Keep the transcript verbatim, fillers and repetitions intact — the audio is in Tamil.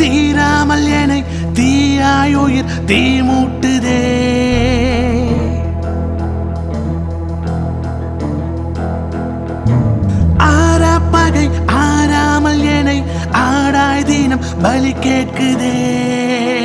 தீராமல் எனை தீயாயுயிர் தீ மூட்டுதே. ஆரா பகை ஆறாமல் எனை ஆடாய் தினம் பலி கேட்குதே.